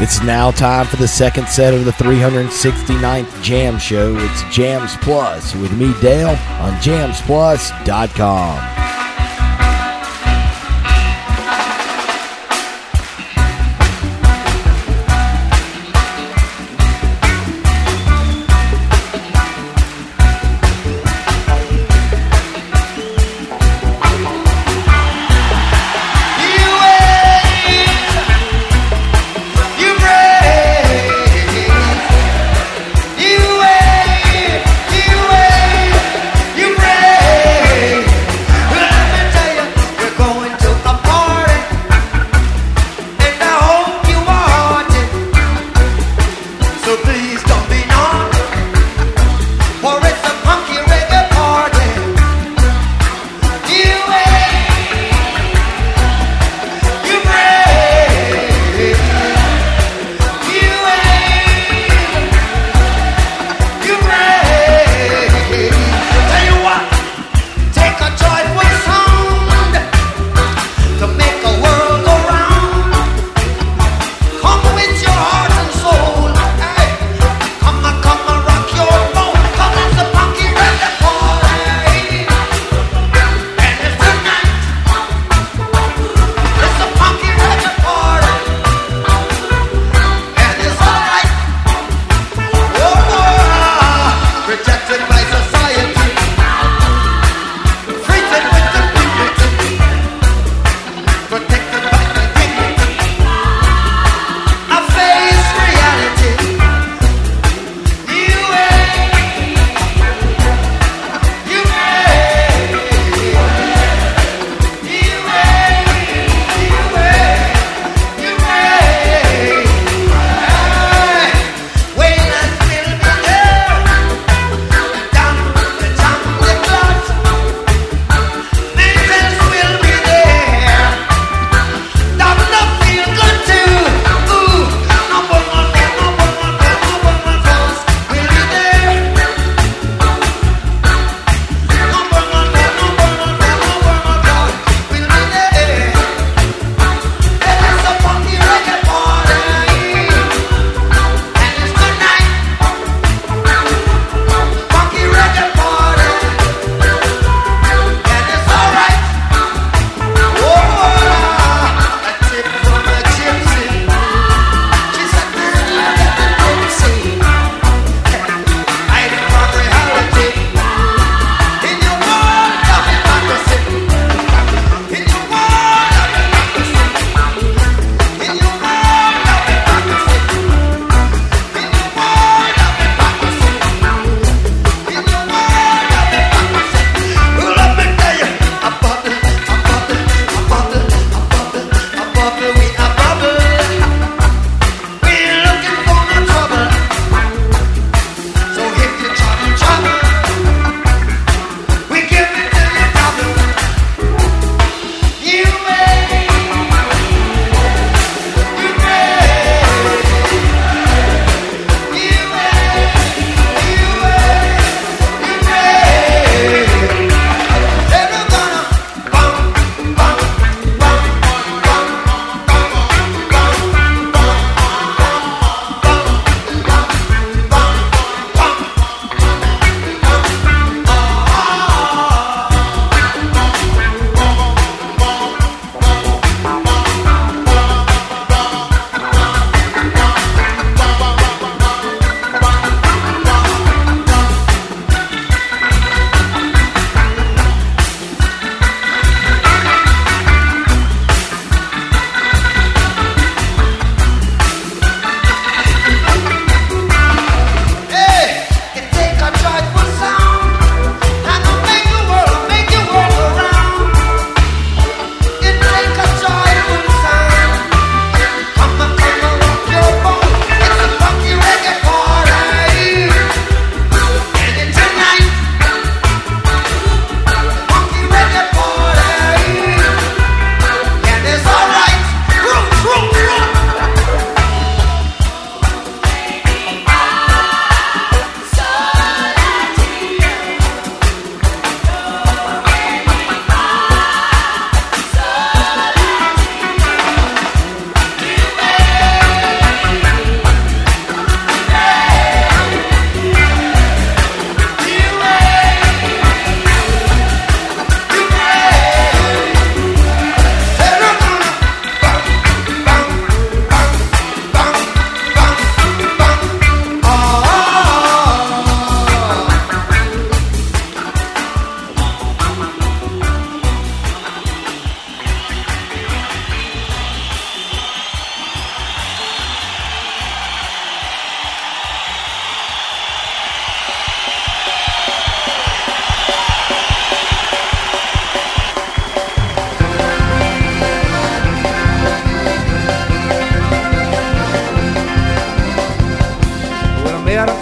It's now time for the second set of the 369th Jam Show. It's Jams Plus with me, Dale, on jamsplus.com. You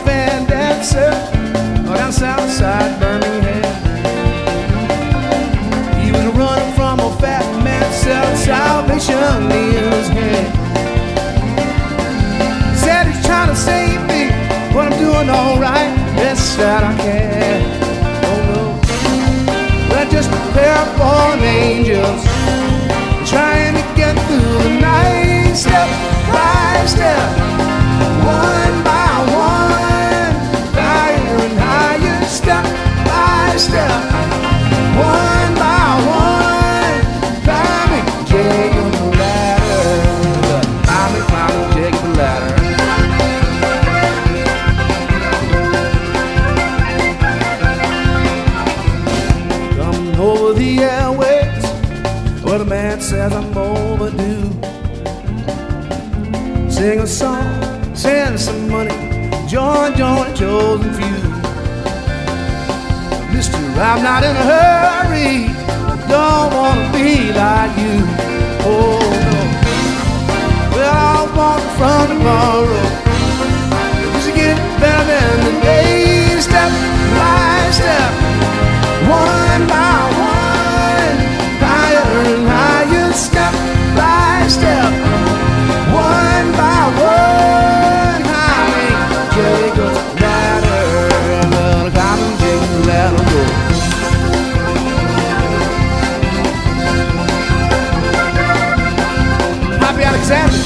fan dancer down south side Birmingham. He was running from a fat man selling salvation in his hand. He said he's trying to save me, but I'm doing alright, best that I can. Oh no, well, just prepare for an angels trying to get through the night, step by step, one by one, higher and higher, step by step, one by one, climbing Jacob's ladder, climbing Jacob's ladder. Coming over the airways, well, the man says I'm overdue. Sing a song, send some money, join a chosen few. Mister, I'm not in a hurry, don't wanna be like you. Oh no, well, I want from tomorrow, just to get better than the day, step by step, one by one, higher and higher, step by step, one by one, climbing Jacob's ladder, climbing Jacob's ladder, go. Happy Alexander.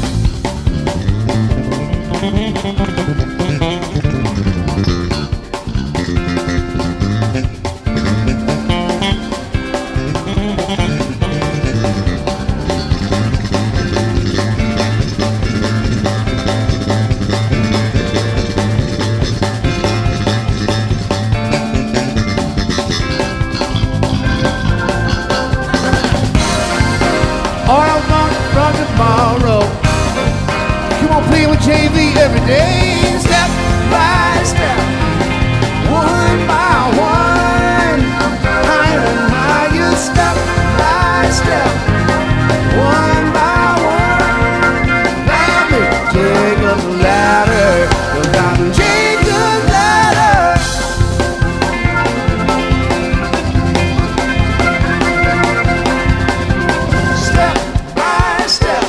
JV every day, step by step, one by one, higher and higher, step by step, one by one, climbing Jacob's ladder, climbing Jacob's ladder. Step by step.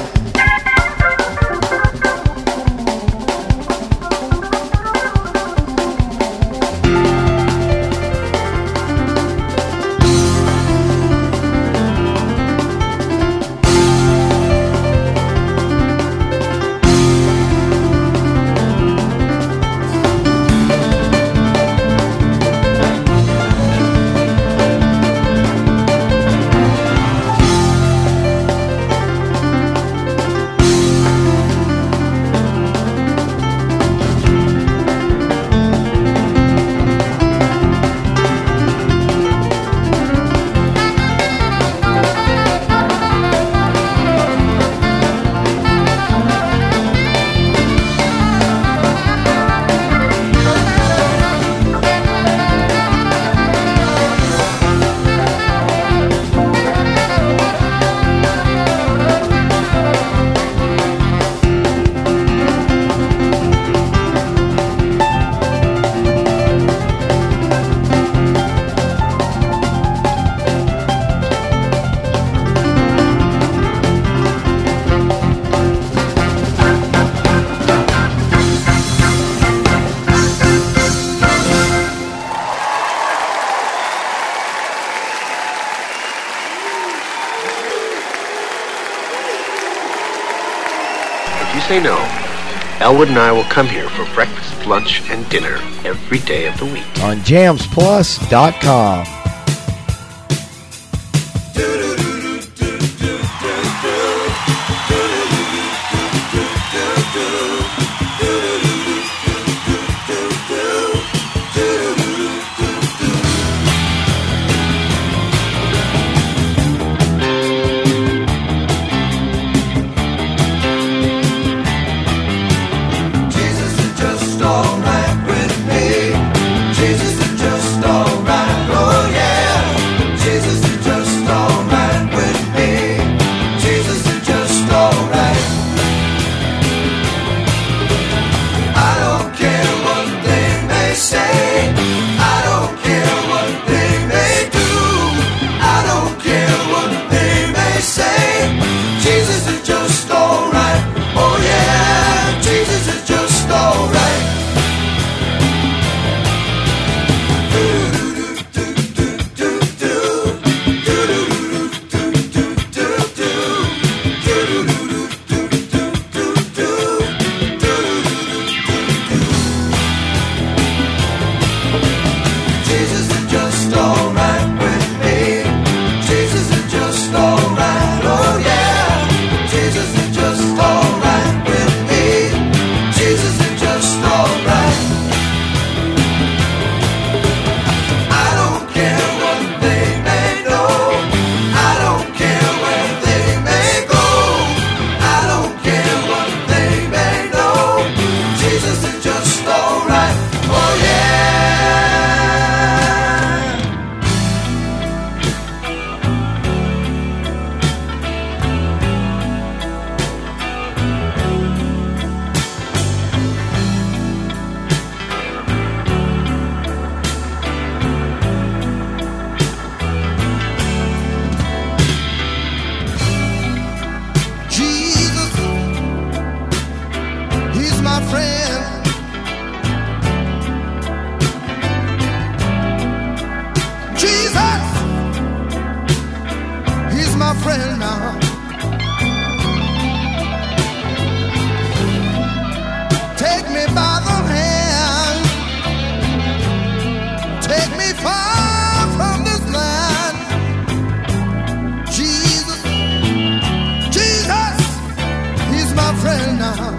Say no, Elwood and I will come here for breakfast, lunch, and dinner every day of the week. On JamsPlus.com. Alright with me. Jesus is just alright, oh yeah. friend now. Take me by the hand, take me far from this land. Jesus, Jesus, he's my friend now.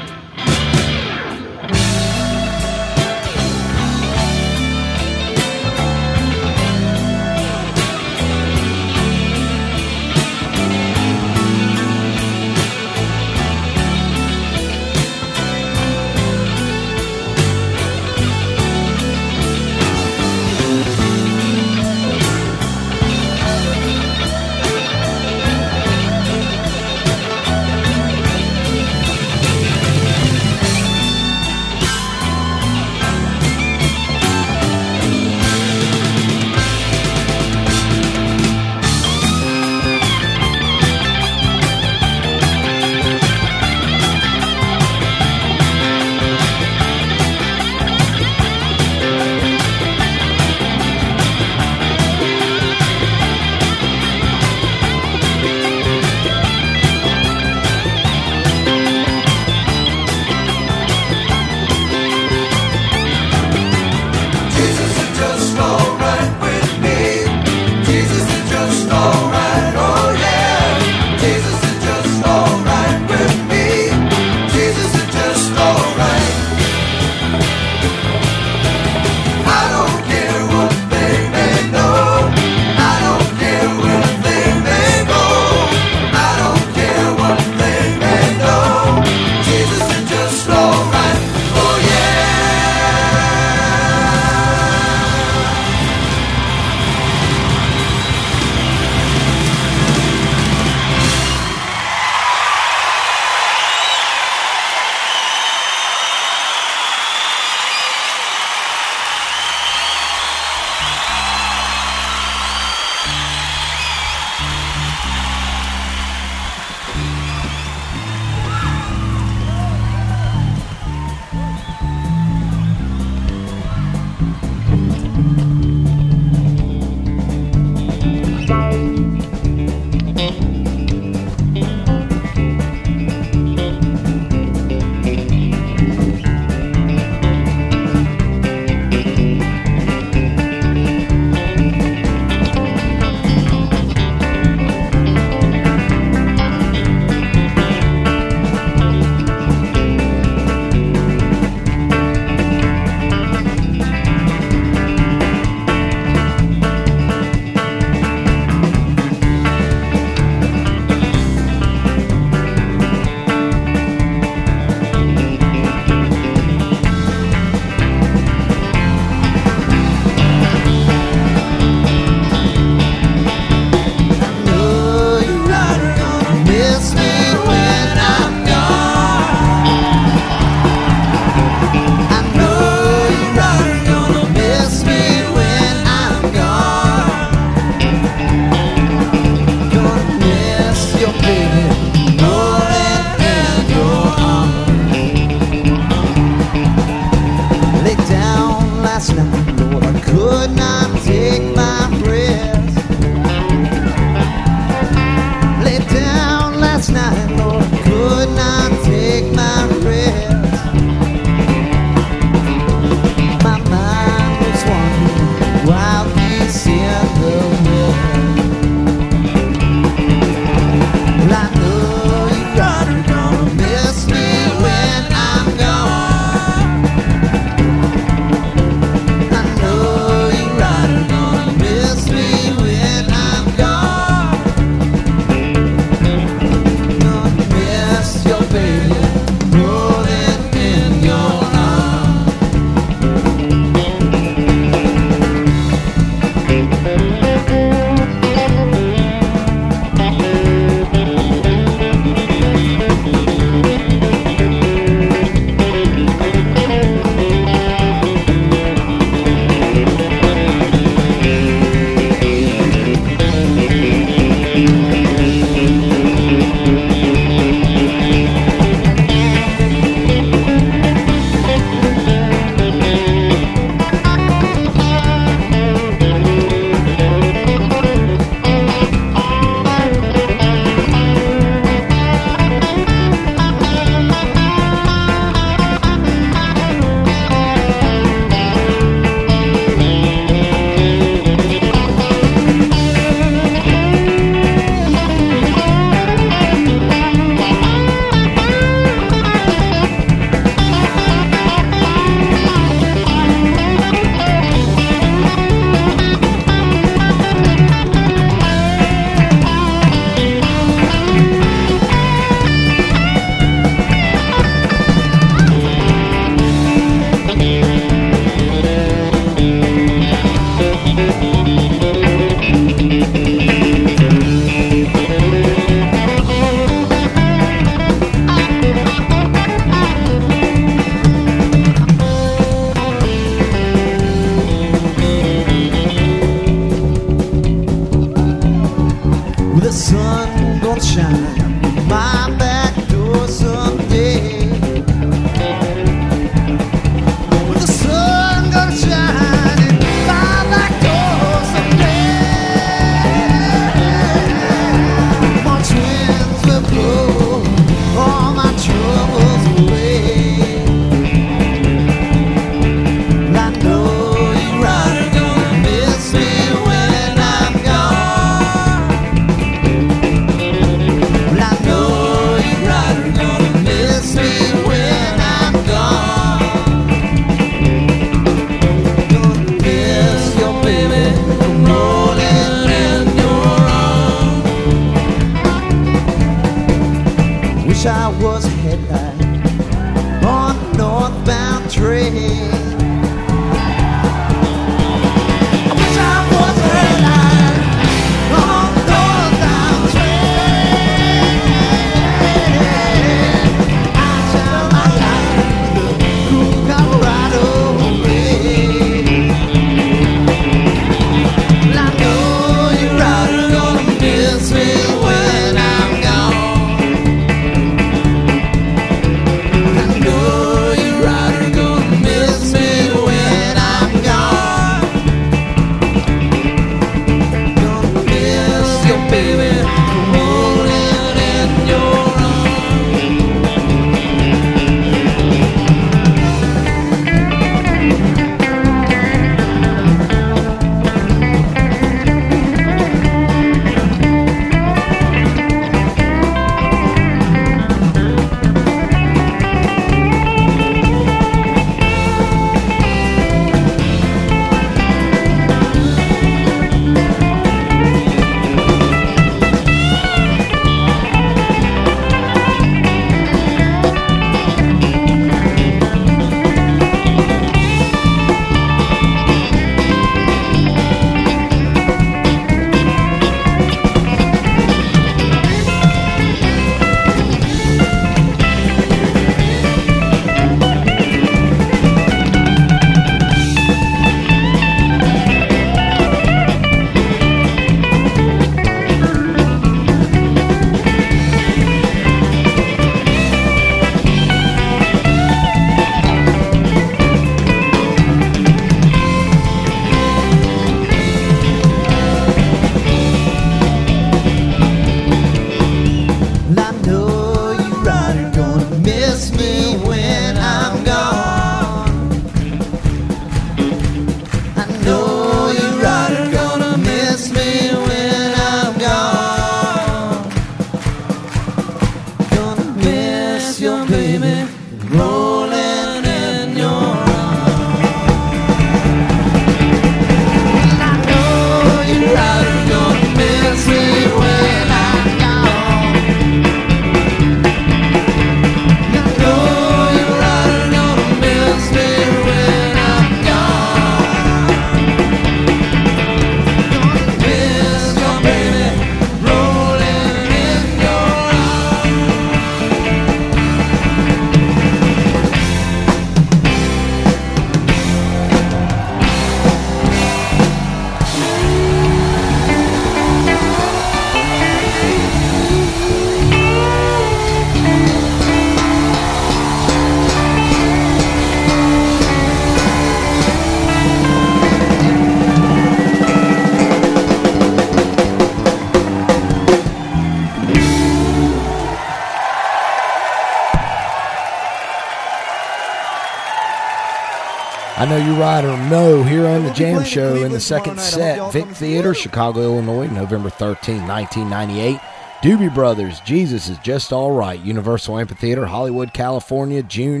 I Know You Right or No here on the Jam Show in the second set. Vic Theater, Chicago, Illinois, November 13, 1998. Doobie Brothers, Jesus Is Just All Right, Universal Amphitheater, Hollywood, California, June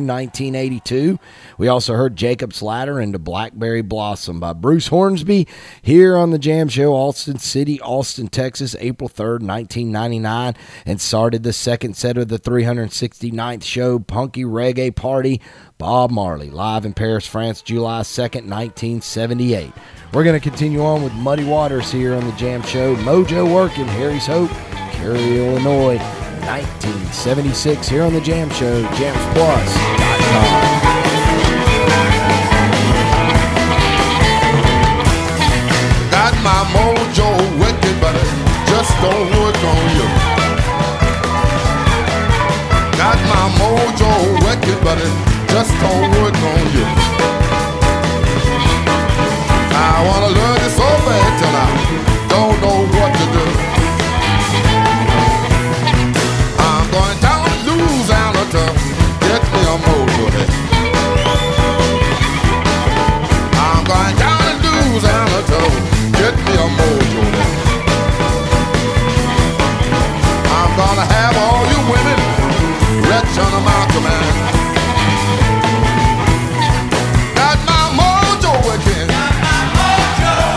1982. We also heard Jacob's Ladder into Blackberry Blossom by Bruce Hornsby here on the Jam Show, Austin City, Austin, Texas, April 3rd, 1999, and started the second set of the 369th show, Punky Reggae Party, Bob Marley, live in Paris, France, July 2nd, 1978. We're going to continue on with Muddy Waters here on the Jam Show, Mojo Working, Harry's Hope, Cary, Illinois, 1976 here on the Jam Show, JamsPlus.com. Got my mojo working, but it just don't work on you. Got my mojo working, but it just don't work on you. I wanna learn it so bad till I don't know what to do. I'm going down to Louisiana to get me a mojo head. I'm going down to Louisiana to get me a mojo head. I'm gonna have all you women wretch under my command. Got my mojo working. Got my mojo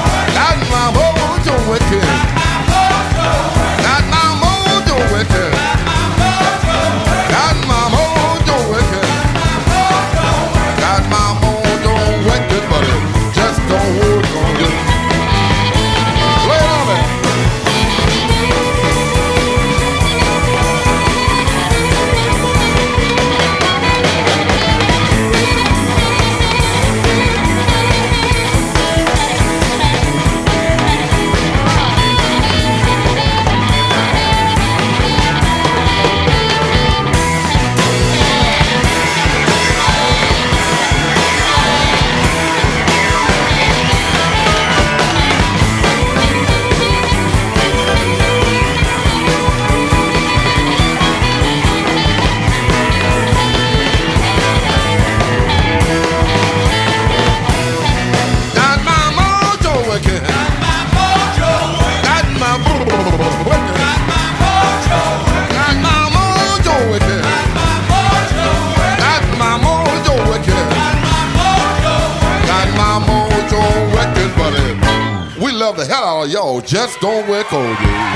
the hell out of y'all. Just don't wear cold.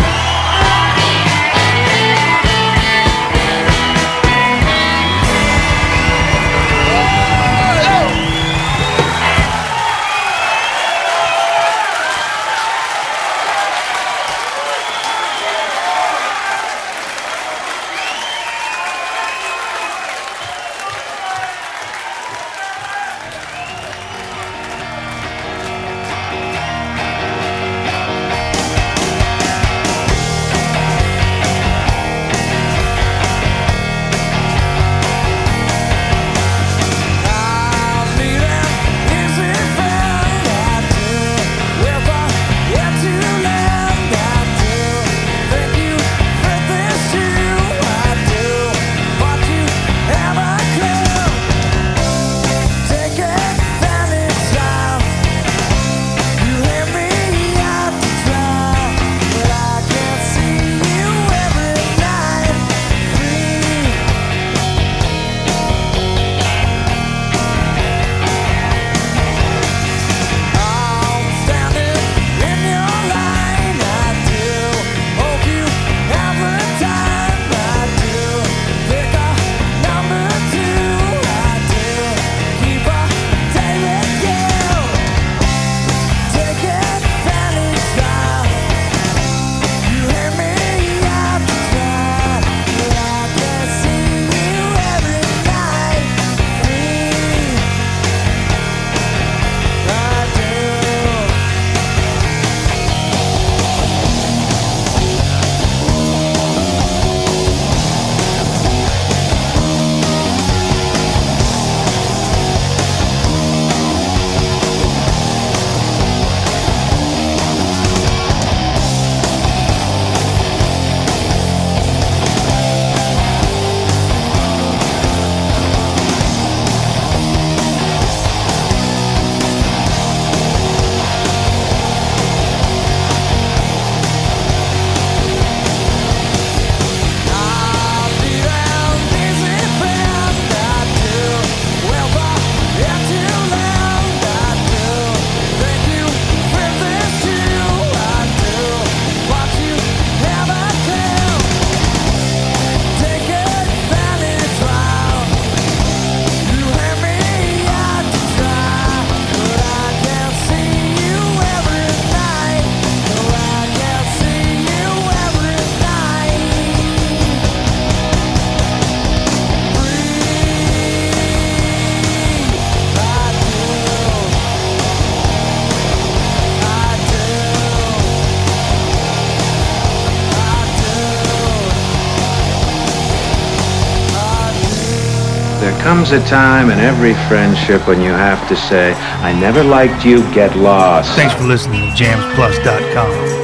There comes a time in every friendship when you have to say, I never liked you, get lost. Thanks for listening to JamsPlus.com.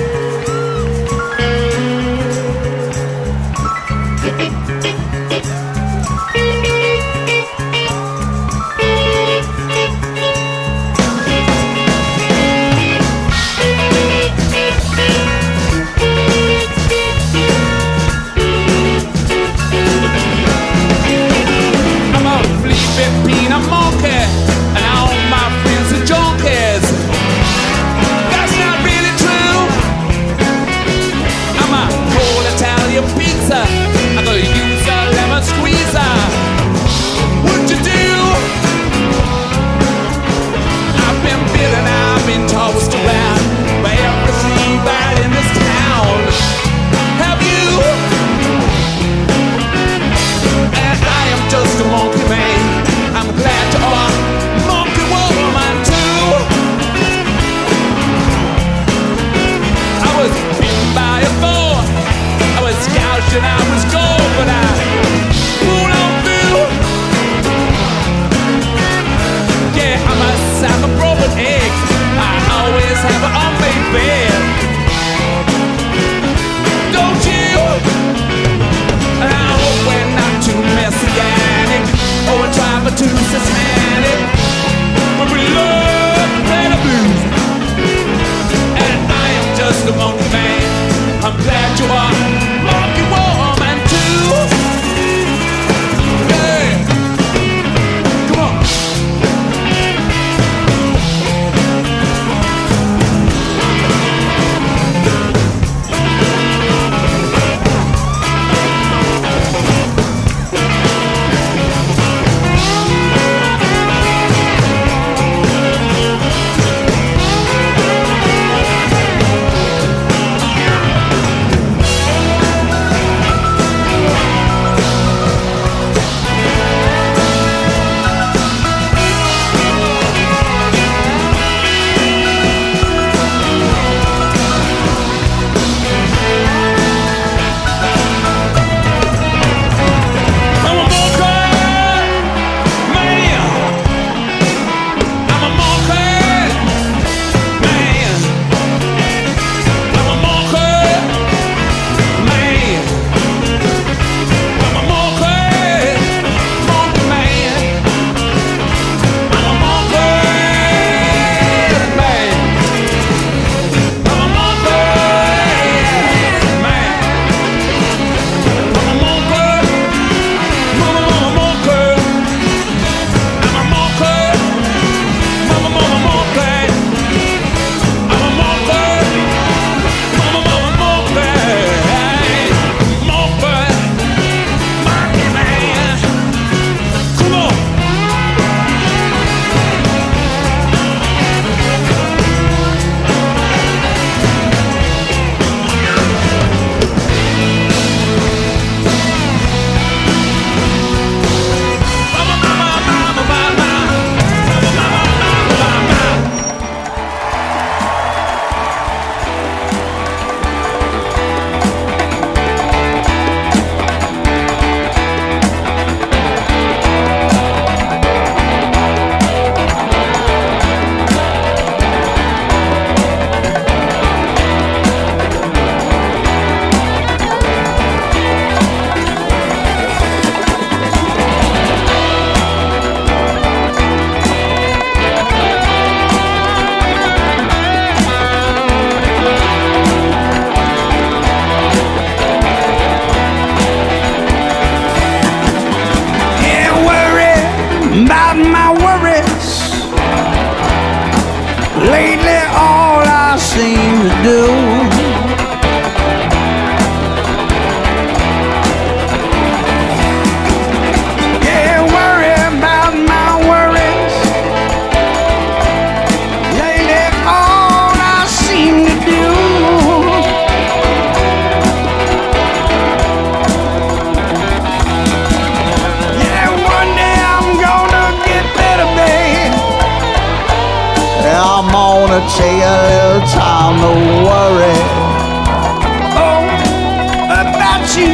take a little time to worry. Oh, about you.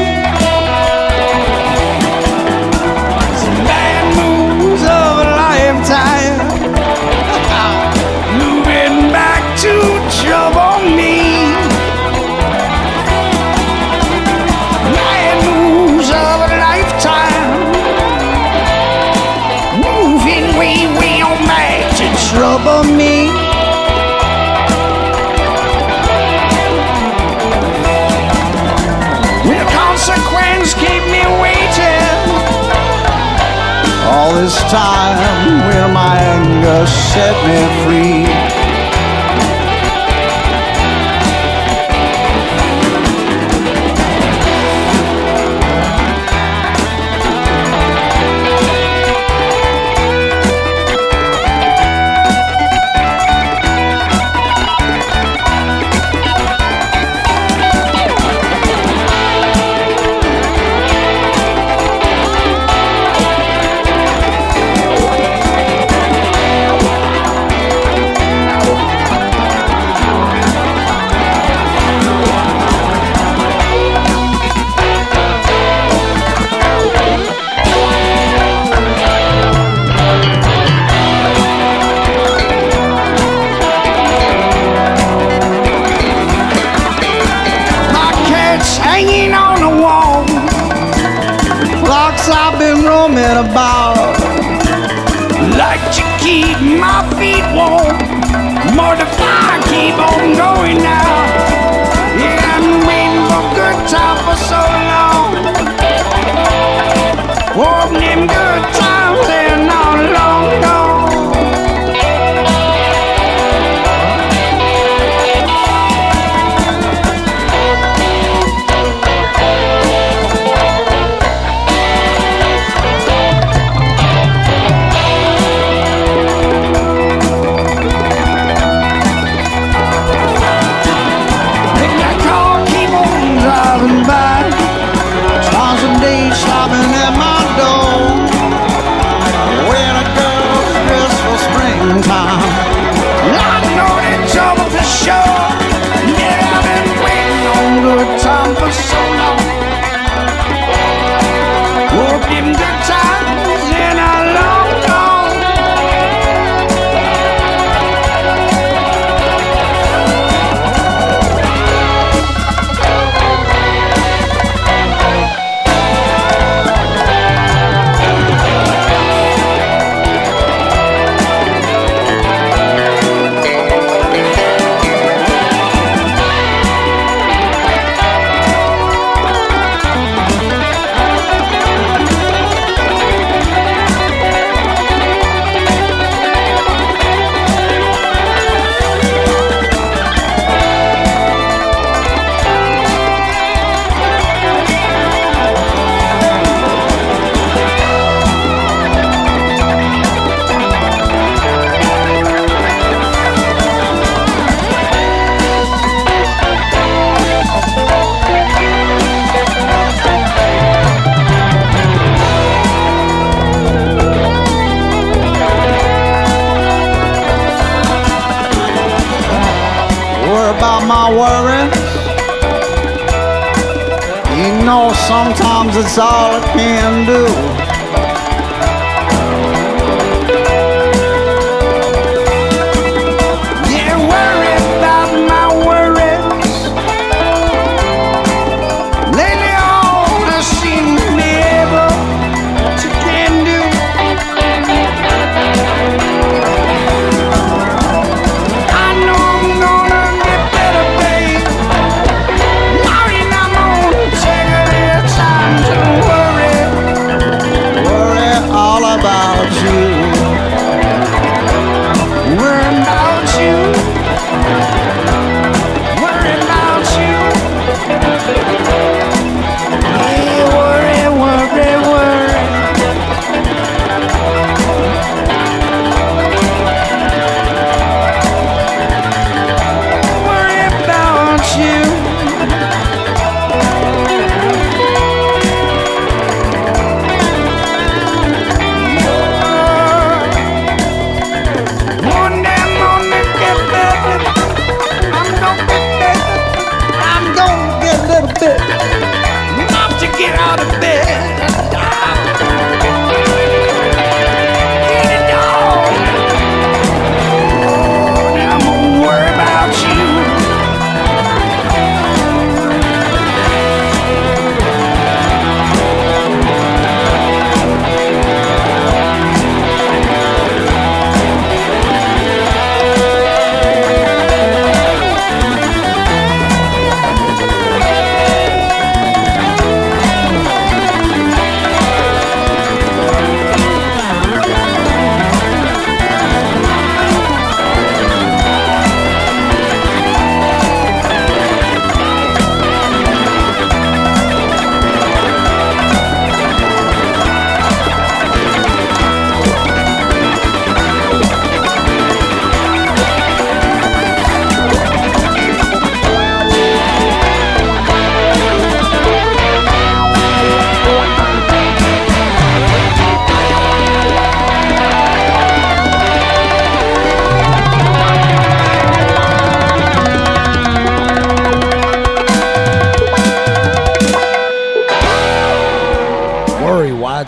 Some bad moves of a lifetime, moving back to trouble me. Bad moves of a lifetime, moving way on back to trouble me. Consequence keep me waiting all this time. Will my anger set me free? I've been roaming about, like to keep my feet warm. More the fire keep on going now. Yeah, I'm waiting for good time for so long. Hope them good times they're not long gone. Stopping at my door, when a girl's dressed for springtime. I know that trouble for sure. Yeah, I've been waiting on good time for so long. Hope them good times in a long gone. About my worries, you know sometimes it's all I can do. Yeah, worry about my worries. Lately all I seem to be able to can do. I know I'm gonna time to worry.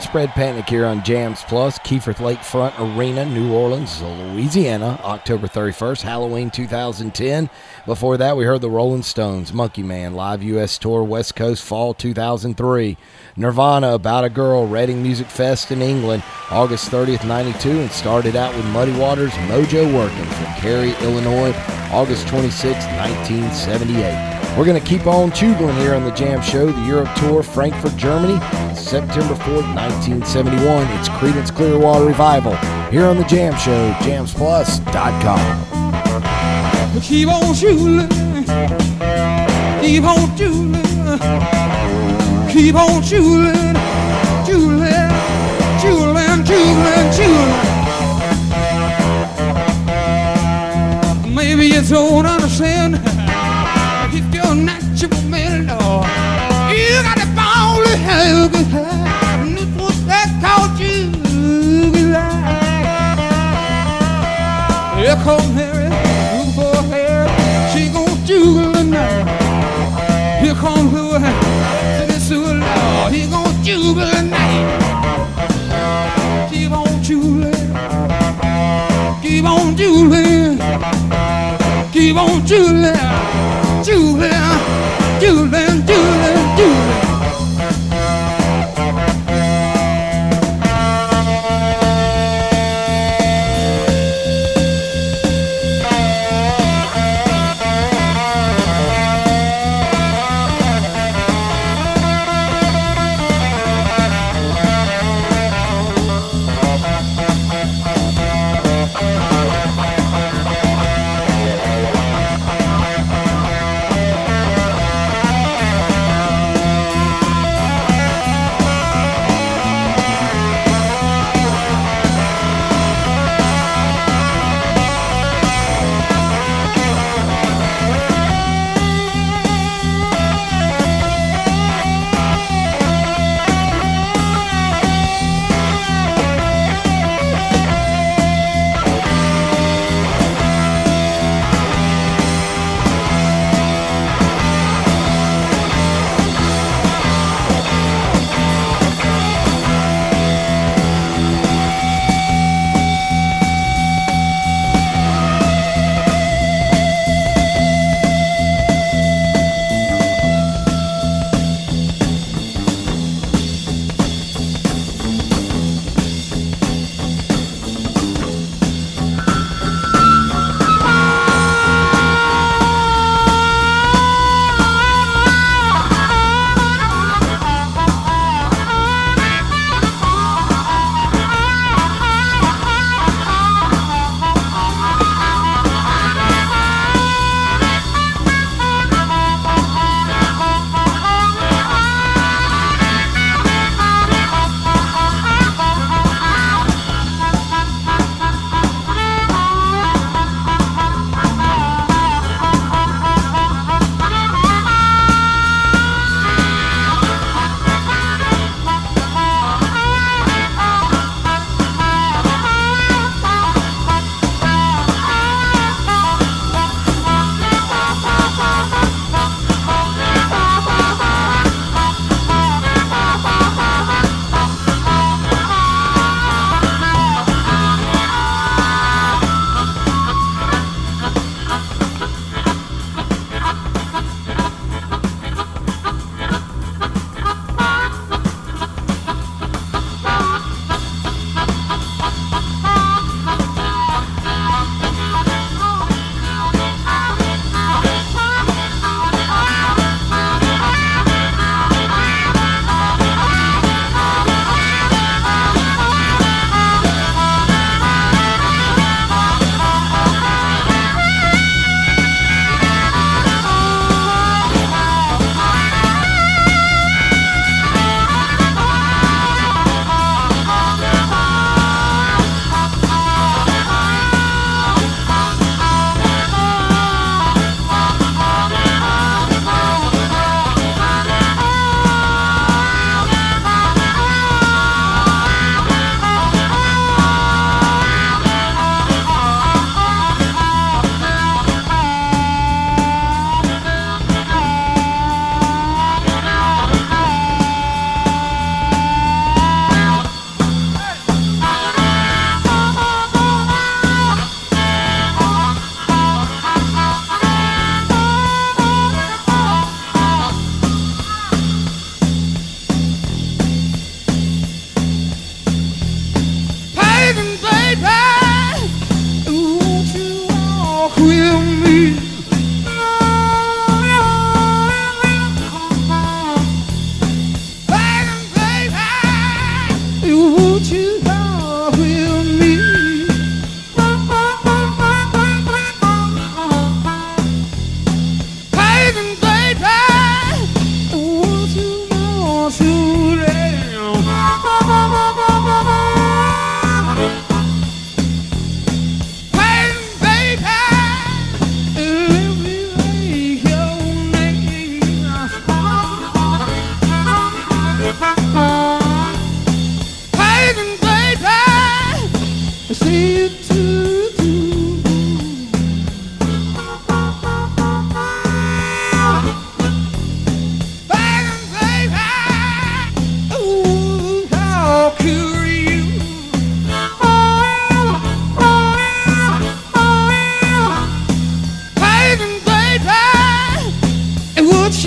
Spread Panic here on Jams Plus. Kiefer Lakefront Arena, New Orleans, Louisiana, October 31st, Halloween 2010. Before that, we heard the Rolling Stones, Monkey Man, live U.S. tour, West Coast, fall 2003. Nirvana, About a Girl, Reading Music Fest in England, August 30th, 92, and started out with Muddy Waters, Mojo Working from Cary, Illinois, August 26th, 1978. We're going to keep on tubing here on the Jam Show, the Europe Tour, Frankfurt, Germany, September 4th, 1971. It's Creedence Clearwater Revival here on the Jam Show, jamsplus.com. Keep on shooting, keep on shooting, keep on shooting, shooting, shooting, shooting, shooting. Maybe you don't understand if you're not your man, no. You got to fall in hell, and it's what that called you. Here come Mary, looking for her. She gon' juggle tonight. Here come Louis, sitting so loud. He gon' juggle tonight. Keep on juggling, keep on juggling, keep on juggling, juggling, juggling, juggling, juggling.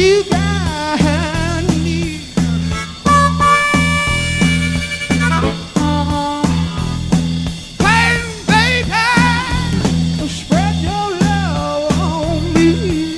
you got me. Hey, baby, spread your love on me.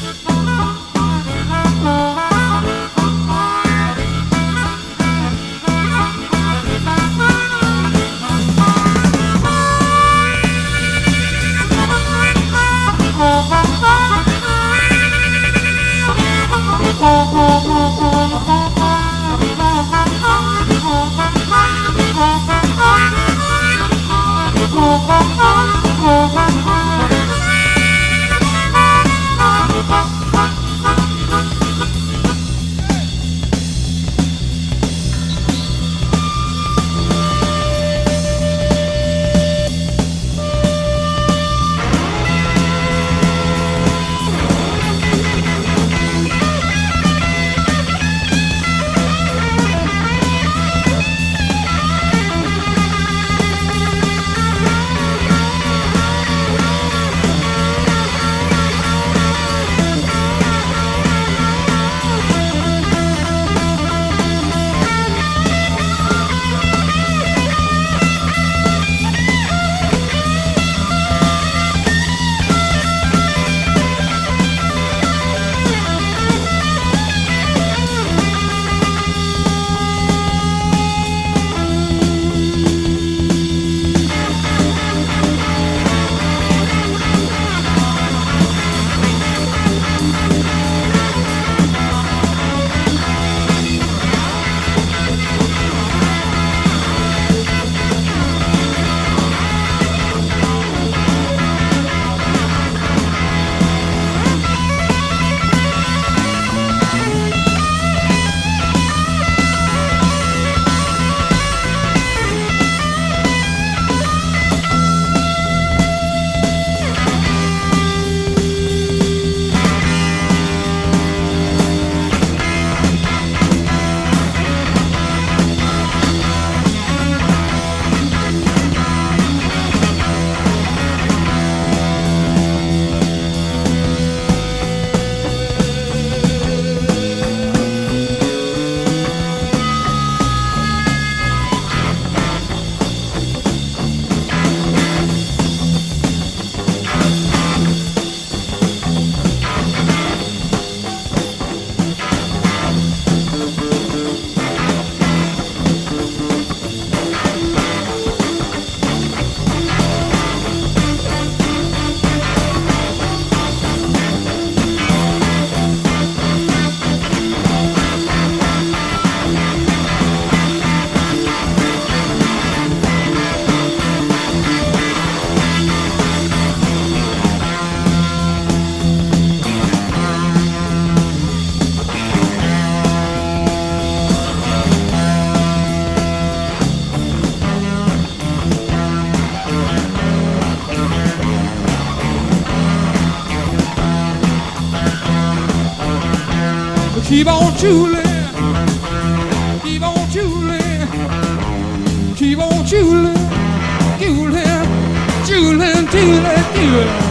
Keep on chooling, keep on chooling, keep on chooling, chooling, chooling, chooling, chooling.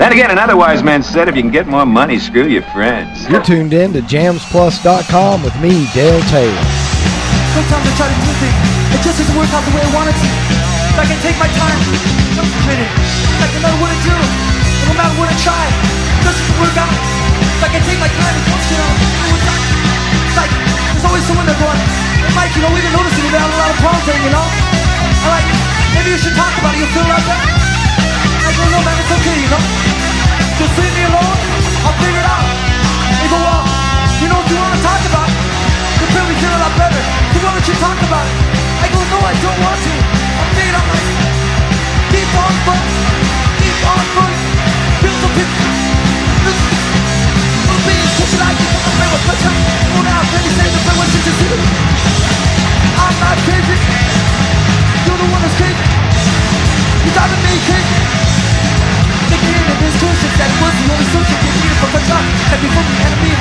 Then again, another wise man said, if you can get more money, screw your friends. You're tuned in to JamsPlus.com with me, Dale Taylor. Sometimes I try to do things, it just doesn't work out the way I want it to. If I can take my time, concentrate it. Like no matter what I do, no matter what I try, it doesn't work out. If I can take my time and concentrate on it, it's like there's always someone there going, hey Mike, you know, we've been noticing you've had a lot of problems there, you know? I'm like, maybe you should talk about it, you'll feel a lot better. I go, no man, it's okay, you know? Just leave me alone, I'll figure it out. They go, well, you know what you want to talk about? You'll probably feel a lot better. So why don't you talk about it? I go, no, I don't want to. I'll figure it out myself. Keep on going, keep on going. Build a picture. Little beans, what you like? I'm afraid of pressure. Go now, baby, say the what you do. I'm not crazy. You're the one that's crazy. You're driving me crazy. Thinking in this bullshit that was the only solution. Get needed for the job and before the enemy.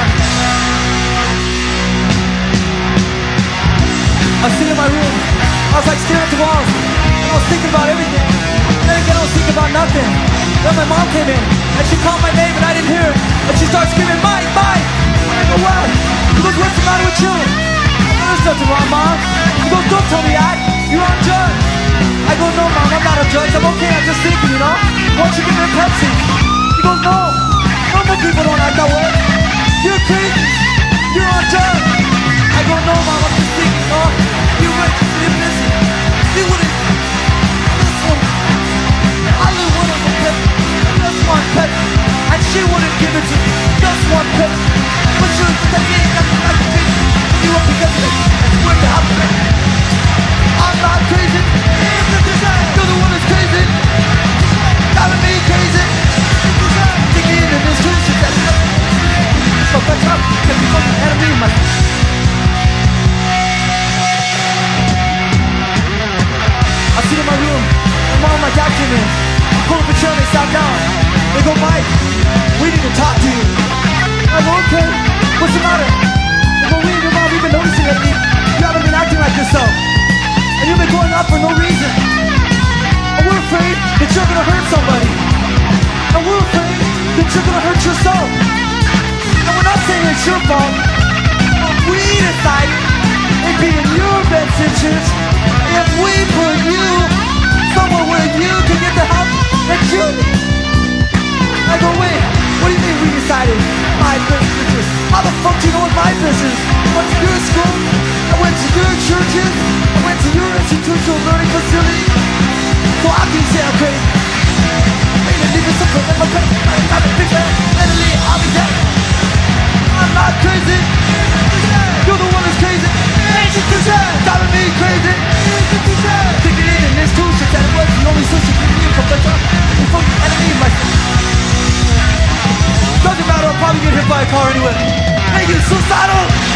I was sitting in my room. I was like staring at the walls. And I was thinking about everything. Then again, I was thinking about nothing. Then my mom came in and she called my name and I didn't hear her. And she started screaming, Mike, Mike! I go, what? She goes, what's the matter with you? There's nothing wrong, Mom. She goes, don't tell me that. You're on drugs. I go, no, Mom, I'm not on drugs. I'm okay, I'm just thinking, you know? Why don't you give me a Pepsi? She goes, no. Normal people don't act that way. You're crazy. You're on drugs. I go, no, Mom, I'm just thinking, no. You went to be busy. You wouldn't. This one. I really wanted a pet. Just one pet. And she wouldn't give it to me. Just one pet. But she was saying, ain't nothing like me. You were because of it. It's worth the happen. I'm not crazy. You're the one that's crazy. Driving me crazy. Thinking in this bullshit that's nothing. So back up. Can be fucking enemy, my. I sit in my room, my mom and my dad came in. I pulled up a chair and they sat down. They go, Mike, we need to talk to you. I go, okay, what's the matter? They go, we and your mom, we've been noticing that you haven't been acting like yourself. And you've been going up for no reason. And we're afraid that you're gonna hurt somebody. And we're afraid that you're gonna hurt yourself. And we're not saying it's your fault. But we decided it'd be in your best interest if we put you somewhere where you can get the help that you need. I go, wait, what do you mean we decided? My business. How the fuck do you know what my business? I went to your school, I went to your churches, I went to your institutional learning facility. So how can you say I'm crazy? Maybe leave me some in my face. I'm a big man, mentally I'll be dead. I'm not crazy. You're the one that's crazy. Driving me crazy. Thinking in this bullshit that it was the only solution for me from the top. Before the enemy, my. Doesn't matter, I'll probably get hit by a car anyway. Make it suicidal!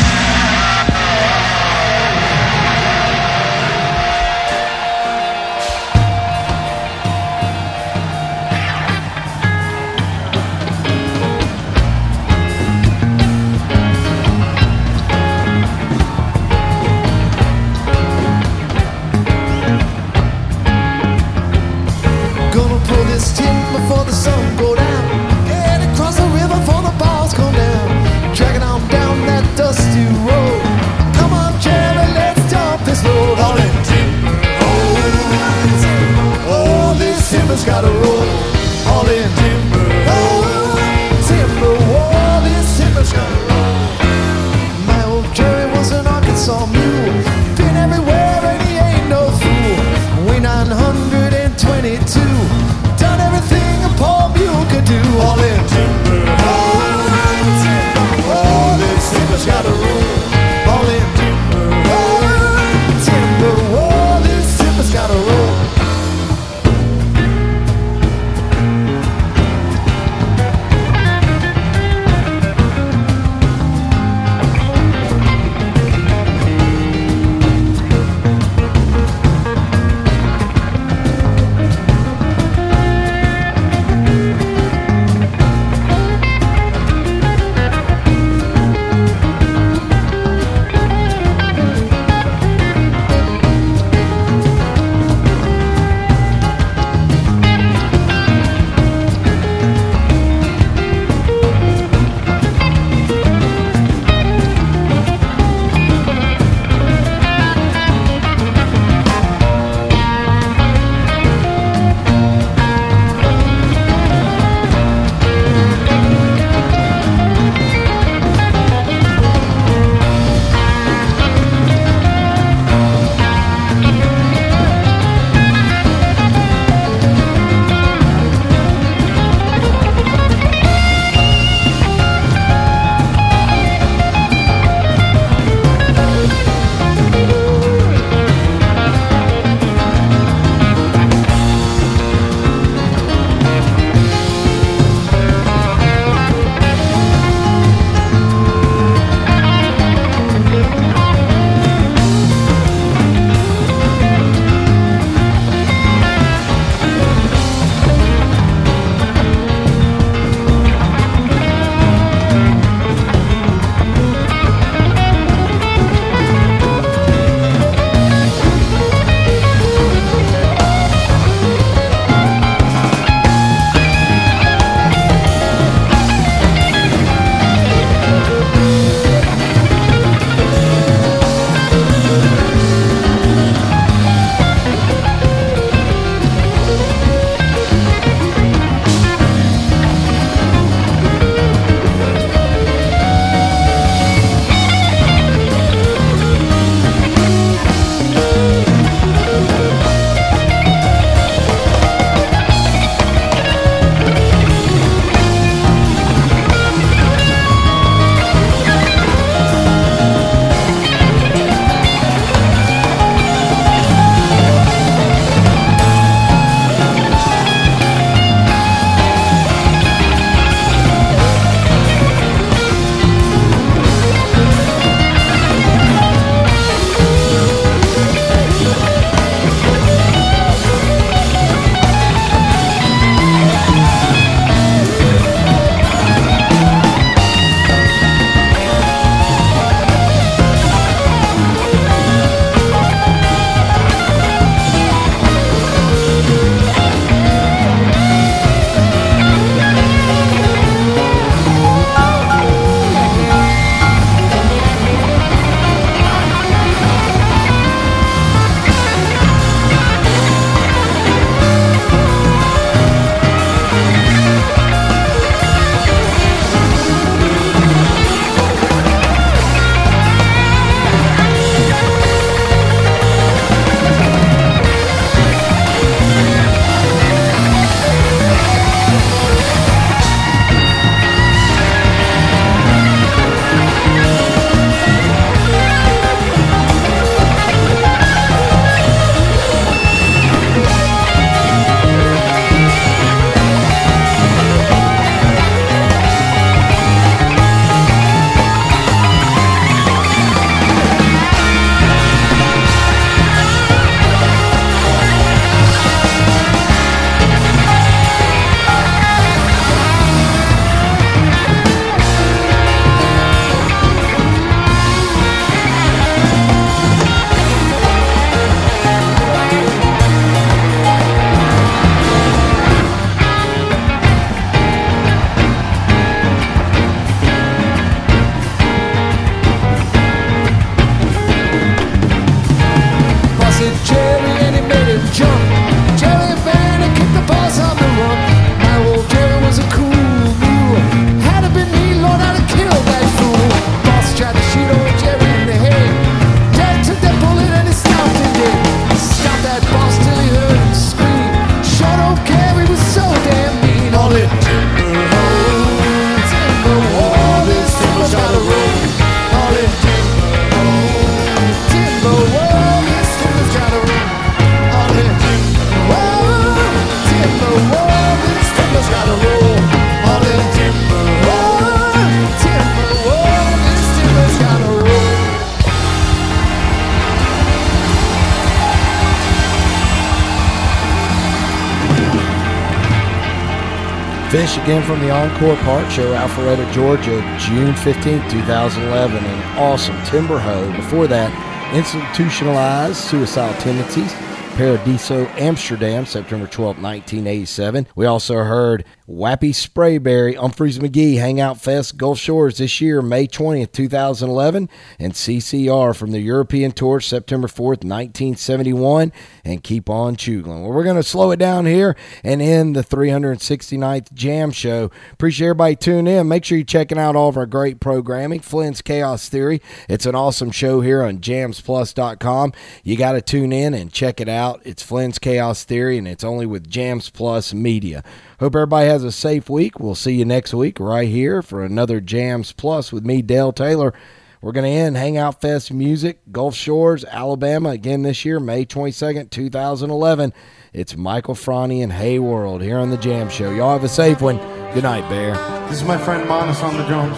Fish again from the Encore Park Show, Alpharetta, Georgia, June 15th, 2011. An awesome Timber Hoe. Before that, Institutionalized Suicidal Tendencies, Paradiso, Amsterdam, September 12, 1987. We also heard Wappy Sprayberry, Humphreys McGee, Hangout Fest, Gulf Shores this year, May 20th, 2011. And CCR from the European Tour, September 4th, 1971. And Keep On Chugling. Well, we're going to slow it down here and end the 369th Jam Show. Appreciate everybody tuning in. Make sure you're checking out all of our great programming. Flynn's Chaos Theory. It's an awesome show here on jamsplus.com. You got to tune in and check it out. It's Flynn's Chaos Theory, and it's only with Jams Plus Media. Hope everybody has a safe week. We'll see you next week right here for another Jams Plus with me, Dale Taylor. We're going to end Hangout Fest Music, Gulf Shores, Alabama, again this year, May 22nd, 2011. It's Michael Franti and Hey World here on the Jam Show. Y'all have a safe one. Good night, Bear. This is my friend Monis on the drums.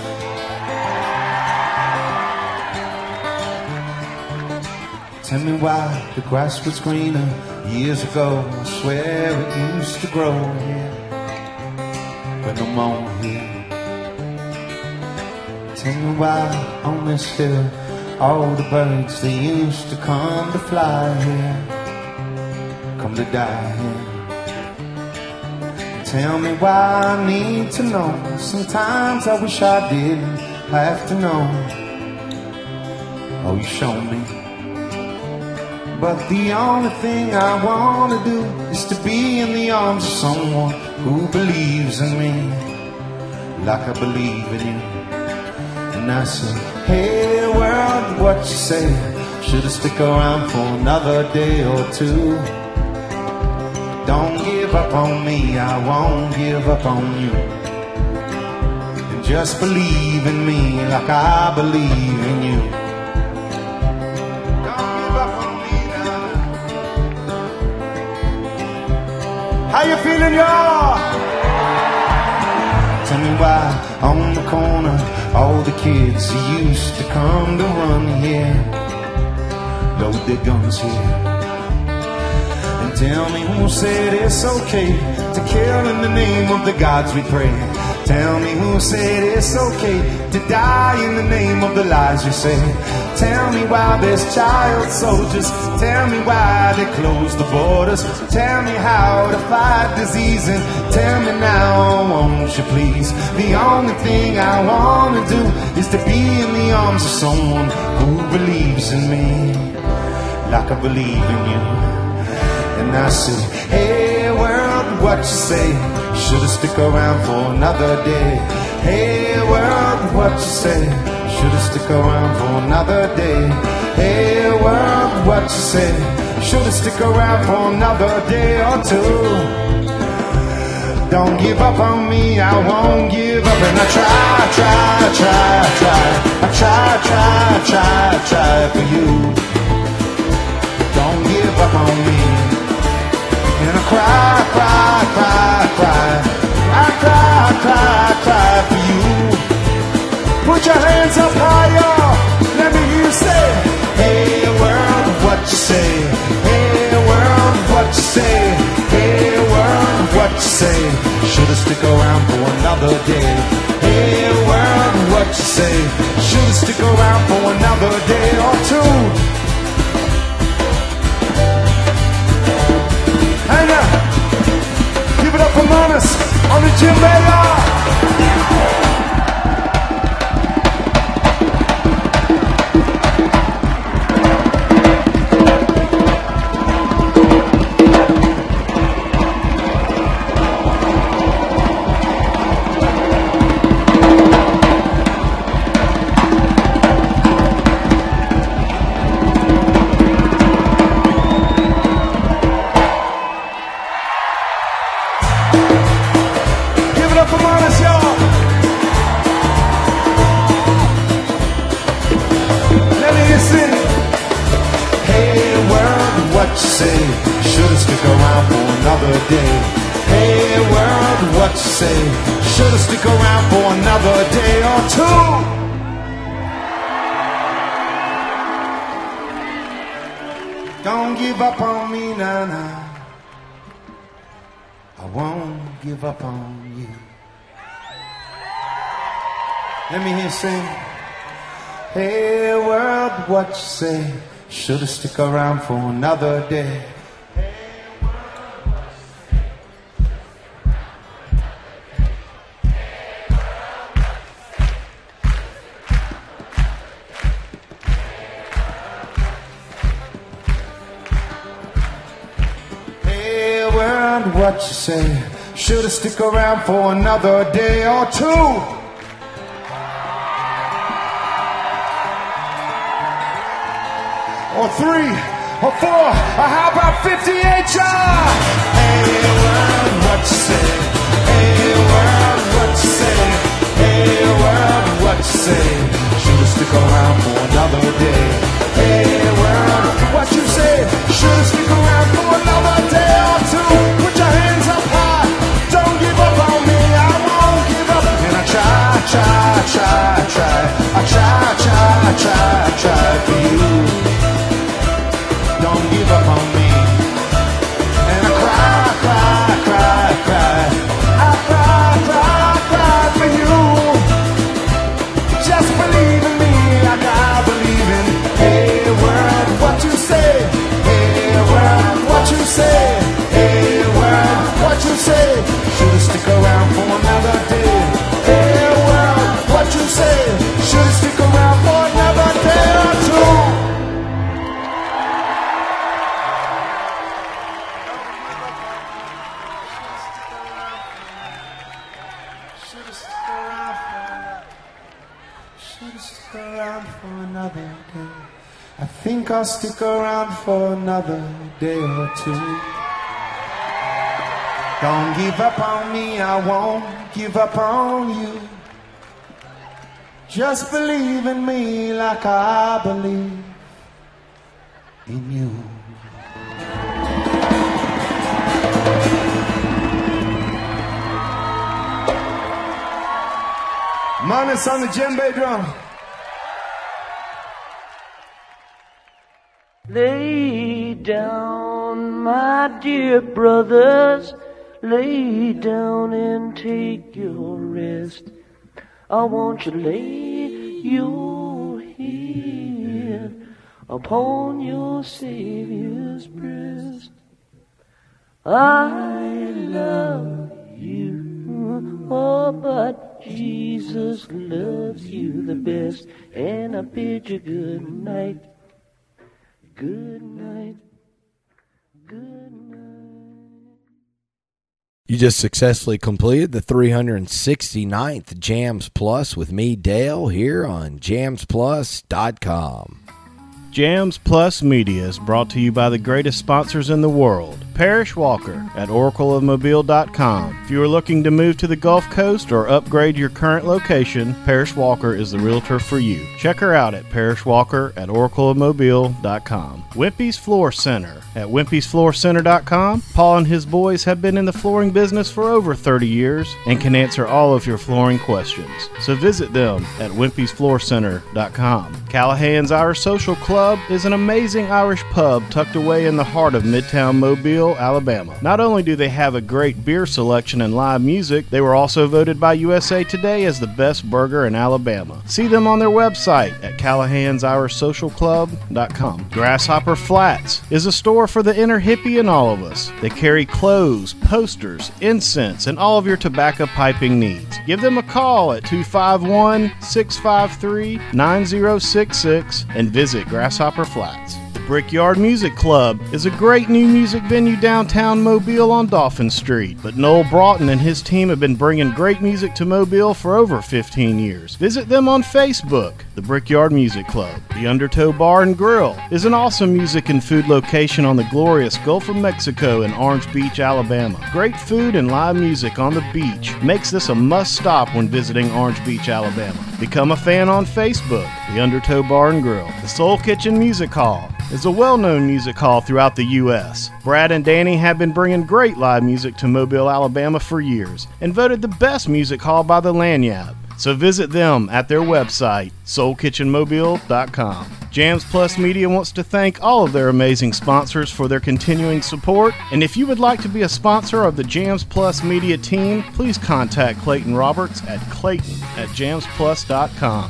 Tell me why the grass was greener years ago. I swear it used to grow here, but no more here. Tell me why on this hill all the birds they used to come to fly here, come to die here. Tell me why I need to know. Sometimes I wish I didn't have to know. Oh, you show me. But the only thing I want to do is to be in the arms of someone who believes in me like I believe in you. And I say, hey world, what you say? Should I stick around for another day or two? Don't give up on me, I won't give up on you. And just believe in me like I believe in you. How you feeling, y'all? Tell me why on the corner all the kids who used to come to run here load their guns here. And tell me who said it's okay to kill in the name of the gods we pray. Tell me who said it's okay to die in the name of the lies you say. Tell me why there's child soldiers. Tell me why they close the borders. Tell me how to fight disease. And tell me now, won't you please? The only thing I want to do is to be in the arms of someone who believes in me like I believe in you. And I say, hey world, what you say? Should I stick around for another day? Hey world, what you say? Should I stick around for another day? Hey world, what you say? Should I stick around for another day or two? Don't give up on me, I won't give up. And I try for you. Don't give up on me. And I cry for you. Put your hands up higher, let me hear you say, hey world, what you say? Hey world, what you say? Hey world, what you say? Should I stick around for another day? Hey world, what you say? Should I stick around for another day or two? Hang on, give it up for Monis on the Jim Baylor. Don't give up on me, nah, nah. I won't give up on you. Let me hear you sing. Hey world, what you say? Should've stick around for another day. Hey world, what you say? Should've stick around for another day or two. Or 3, or 4, or how about 58, y'all? Hey, world, what you say? Hey, world, what you say? Hey, world, what you say? Should've stick around for another day. Hey, world, what you say? Should've stick around for another day or two. Put your hands up high. Don't give up on me. I won't give up. And I try for you. Don't give up on me. And I cry. I cry for you. Just believe in me like I believe in. Hey world, what you say? Hey world, what you say? Hey world, what you say? Should've stick around for another day. Hey world, what you say? Should've stick around for another day or two. I think I'll stick around for another day or two. Don't give up on me, I won't give up on you. Just believe in me like I believe in you. Manus on the djembe drum. Lay down, my dear brothers, lay down and take your rest. I want you to lay your head upon your Savior's breast. I love you, oh, but Jesus loves you the best, and I bid you good night. Good night. Good night. You just successfully completed the 369th Jams Plus with me, Dale, here on jamsplus.com. Jams Plus Media is brought to you by the greatest sponsors in the world. Parrish Walker at oracleofmobile.com. If you are looking to move to the Gulf Coast or upgrade your current location, Parrish Walker is the realtor for you. Check her out at Parrish Walker at oracleofmobile.com. Wimpy's Floor Center at wimpysfloorcenter.com. Paul and his boys have been in the flooring business for over 30 years and can answer all of your flooring questions. So visit them at wimpysfloorcenter.com. Callahan's Irish Social Club is an amazing Irish pub tucked away in the heart of Midtown Mobile, Alabama. Not only do they have a great beer selection and live music, they were also voted by USA Today as the best burger in Alabama. See them on their website at callahansirishsocialclub.com. Grasshopper Flats is a store for the inner hippie in all of us. They carry clothes, posters, incense, and all of your tobacco piping needs. Give them a call at 251-653-9066 and visit Grasshopper Flats. The Brickyard Music Club is a great new music venue downtown Mobile on Dauphin Street, but Noel Broughton and his team have been bringing great music to Mobile for over 15 years. Visit them on Facebook, the Brickyard Music Club. The Undertow Bar and Grill is an awesome music and food location on the glorious Gulf of Mexico in Orange Beach, Alabama. Great food and live music on the beach makes this a must-stop when visiting Orange Beach, Alabama. Become a fan on Facebook, the Undertow Bar and Grill. The Soul Kitchen Music Hall is a well-known music hall throughout the U.S. Brad and Danny have been bringing great live music to Mobile, Alabama for years and voted the best music hall by the Lanyard. So visit them at their website, soulkitchenmobile.com. Jams Plus Media wants to thank all of their amazing sponsors for their continuing support, and if you would like to be a sponsor of the Jams Plus Media team, please contact Clayton Roberts at clayton@jamsplus.com.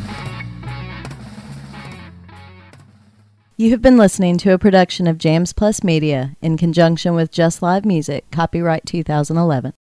You have been listening to a production of Jams Plus Media in conjunction with Just Live Music, copyright 2011.